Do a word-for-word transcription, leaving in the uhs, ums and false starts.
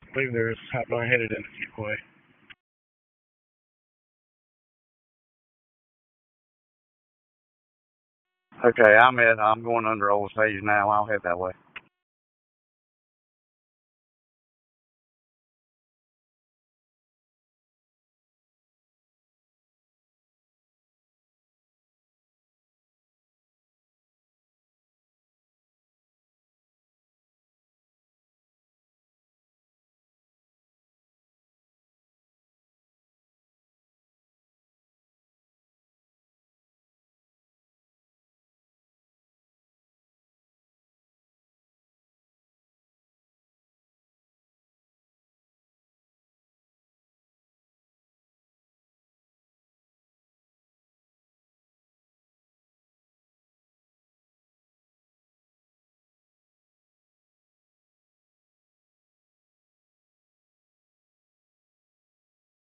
I believe there's hotline headed in Fuquay. Okay, I'm at. I'm going under Old Sage now. I'll head that way.